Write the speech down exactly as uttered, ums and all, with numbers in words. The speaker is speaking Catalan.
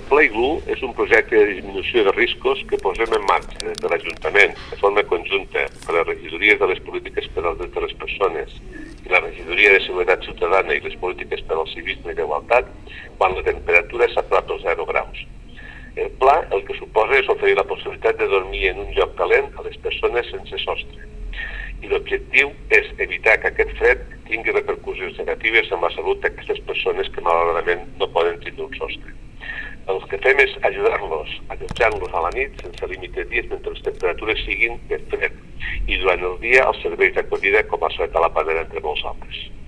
Playglue és un projecte de disminució de riscos que posem en marxa des de l'Ajuntament de forma conjunta per a les regidories de les polítiques per als drets de les persones i la regidoria de seguretat ciutadana i les polítiques per al civisme i d'igualtat quan la temperatura s'apropa als zero graus. El pla el que suposa és oferir la possibilitat de dormir en un lloc calent a les persones sense sostre. I l'objectiu és evitar que aquest fred tingui repercussions negatives en la salut d'aquestes persones que malauradament no poden tindre un sostre. El que fem és ajudar-los, allotjant-los a la nit sense límit de dies mentre les temperatures siguin de fred i durant el dia els serveis d'acollida com a Soeta la Panera entre molts altres.